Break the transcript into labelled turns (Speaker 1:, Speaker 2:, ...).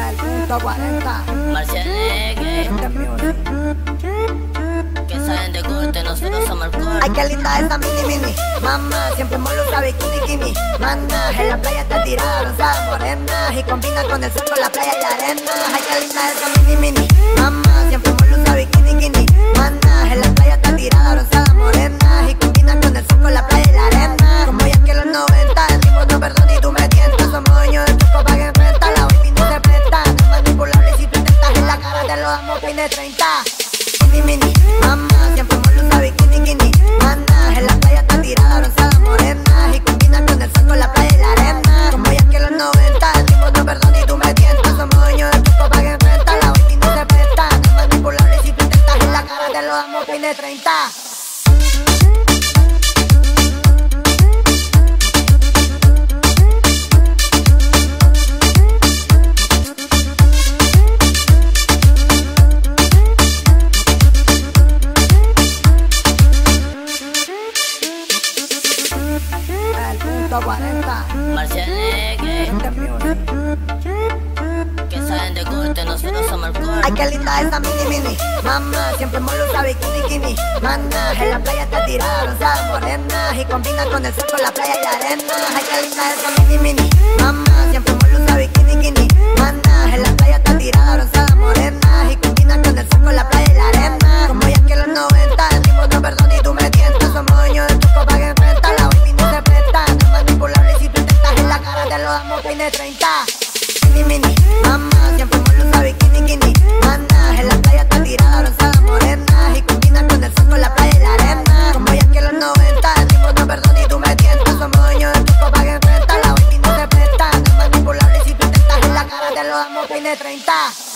Speaker 1: El punto 40
Speaker 2: Marcianeque, que saben de corte, nosotros somos el corte.
Speaker 1: Ay, qué linda esa mini. Mamá, siempre molusa, bikini. Mana, en la playa está tirada, rosada, morena. Y combina con el sol, con la playa y la arena. Ay, qué linda esa mini. Mamá, siempre molusa, bikini. Mana, en la playa está tirada, rosada, morena. Y combina con el sol, con la playa y la arena. Como ya que los 90, decimos no perdón y tú me tientas. Somos dueños del truco pa' que enfrenta. La baby no se presta, no es manipulable. Si tú intentas en la cara te lo damos pin de 30. Mini, mamá, siempre molusa, bikini. Mana, en la playa está tirada, rosada, morena. Y combina con el sol, con la playa y la arena. Como ya que los 90, decimos no perdón y tú me tientas. Somos dueños del truco pa' que enfrenta. La baby no se presta, no es manipulable. Si tú intentas en la cara te lo damos pin de 30. El punto 40
Speaker 2: Marcianeque, que saben de corte, nosotros somos el corte.
Speaker 1: Ay, qué linda esa mini. Mamá, siempre molusa, bikini. Mana, en la playa está tirada, rosada, morena. Y combina con el sol, con la playa y la arena. Ay, qué linda esa mini. Mamá, siempre molusa, bikini. Mana, en la playa está tirada, rosada, morena. Y combina con el sol, con la playa y la arena. Como ya que los 90, decimos no perdón y tú me tientas. Somos dueños del truco pa' que enfrenta. La baby no se presta, no es manipulable. Si tú intentas en la cara te lo damos pin de 30. Mini, mamá, siempre molusa, bikini. Mana, en la playa está tirada, rosada, morena. Y combina con el sol, con la playa y la arena. Como ya que los 90, decimos no perdón y tú me tientas. Somos dueños del truco pa' que enfrenta. La baby no se presta, no es manipulable. Si tú intentas en la cara te lo damos pin de 30.